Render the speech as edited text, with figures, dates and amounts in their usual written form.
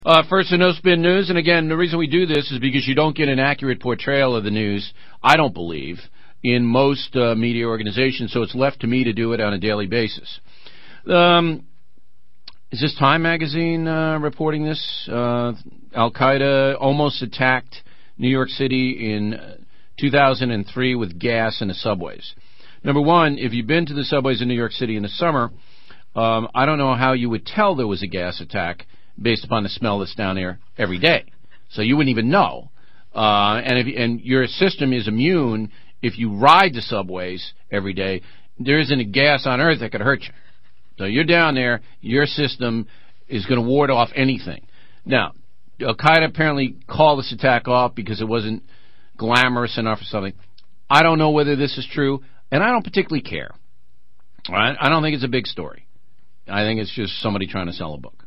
First, the No Spin News, and again, the reason we do this is because you don't get an accurate portrayal of the news, I don't believe, in most media organizations, so it's left to me to do it on a daily basis. Is this Time Magazine reporting this? Al-Qaeda almost attacked New York City in 2003 with gas in the subways. Number one, if you've been to the subways in New York City in the summer, I don't know how you would tell there was a gas attack based upon the smell that's down there every day. So you wouldn't even know. And your system is immune if you ride the subways every day. There isn't a gas on earth that could hurt you. So you're down there, your system is going to ward off anything. Now, Al-Qaeda apparently called this attack off because it wasn't glamorous enough or something. I don't know whether this is true, and I don't particularly care. All right? I don't think it's a big story. I think it's just somebody trying to sell a book.